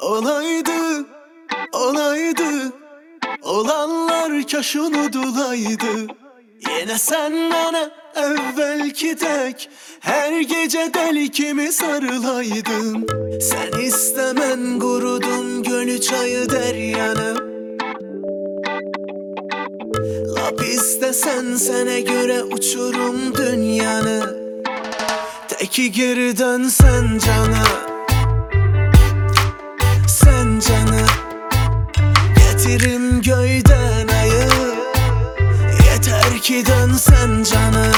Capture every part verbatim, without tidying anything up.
Olaydı, olaydı, olanlar kaş unudulaydı. Yine sen bana evvelki tek, her gece deli kimi sarılaydın. Sen istemen kurudum gölü çayı deryanı. Lap istesen sana göre uçurum dünyanı. Teki geri dönsen canı, sen canı. Getirim göyden ayı, yeter ki dönsen canı.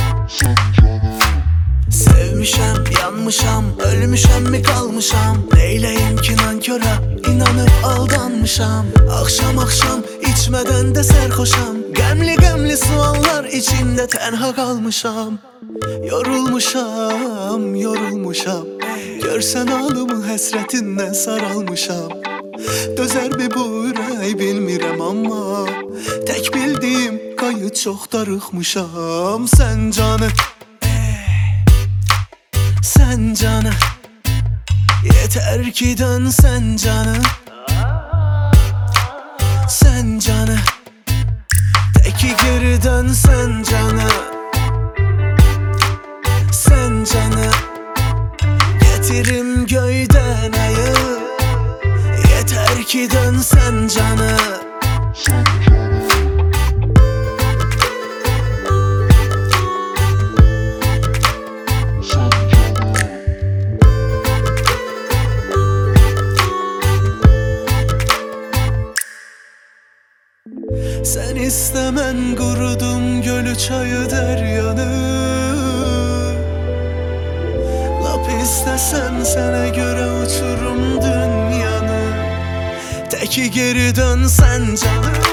Sevmişem, yanmışam, ölmüşem mi kalmışam? Neyleyim ki nanköre, inanıp aldanmışam. Akşam akşam içmeden de serhoşam. Gemli gemli suallar içinde tenha kalmışam. Yorulmuşam, yorulmuşam. Görsen ağlımı hasretinden saralmışam. Dözer mi bu ürey bilmirəm ama tek bildiğim kayıt çok darıxmışam. Sen canı, sen canı. Yeter ki dönsen canı, sen canı. Teki geri dönsen canı, sen canı. Getirim göyden ayı, yeter ki dönsen canı. Sen istemen kurudum gölü çayı deryanı. Lap istesen sana göre uçurum dünyanı. Teki geri dönsen canım.